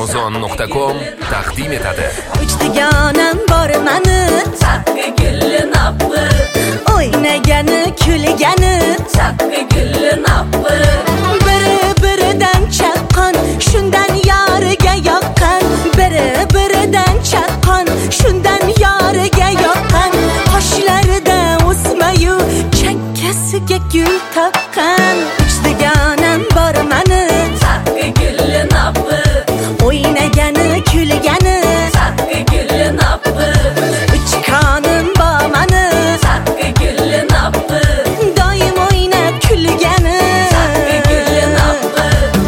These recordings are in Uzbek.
Amazon.com taqdim etadi. Uchdiganim bor mani, Chaqqa gulli nappi, o'ynagani, kulgani, chaqqa gulli nappi, biri-biridan chaqqon, shundan yoriga yoqqan, biri-biridan chaqqon, shundan yoriga yoqqan, qoshlarida o'smayu chakkasiga gul taqqan. Uchdiganim bor mani, chaqqa gulli nappi, o'ynagani, kulgani, chaqqa gulli nappi, uch qonim bor mani, chaqqa gulli nappi, doim o'ynab kulgani. chaqqa gulli nappi.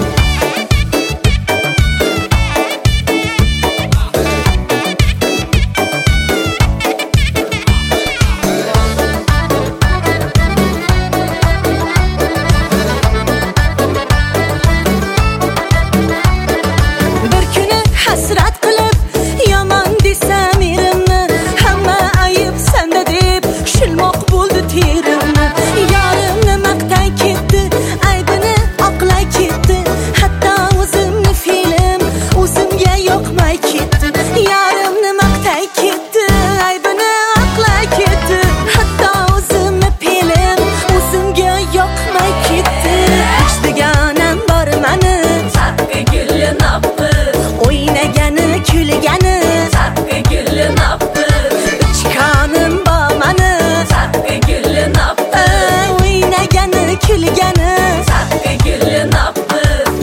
Bir kuni hasrat qilib yomon desam erimni, hamma ayib senda deb shilmoq bo'ldi terimni. Yorimni maqtay ketdi, aybini oqlay ketdi, hatto o'zimni fe'lim o'zimga yoqmay ketdi. Yorimni maqtay ketdi, aybini oqlay ketdi, hatto o'zimni fe'lim o'zimga yoqmay ketdi. Uchdiganim bor mani, Chaqqa gulli nappi, o'ynagani, kulgani, chaqqa gulli nappi, uch qonim bor mani, chaqqa gulli nappi, o'ynagani, kulgani. chaqqa gulli nappi.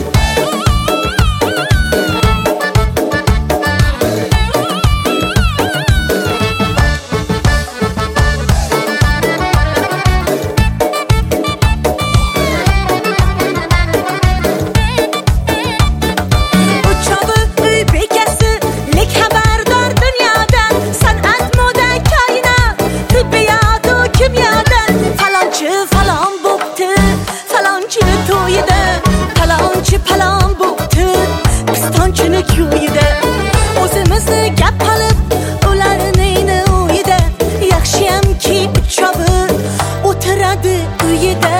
Uchovi uy bekasi, lek xabardor dunyodan, san'at, moda, koinot, tibbiyot, kimyodan. Falonchi falon bo'pti, falonchini to'yida, falonchi falon bo'pti, pistonchini ko'yida. O'zimizni gap qilib, ularning uyida, yaxshiyamki uchovi o'tiradi uyida.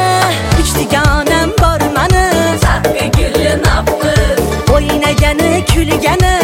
Uchdiganim bor mani, Chaqqa gulli nappi, o'ynagani, kulgani,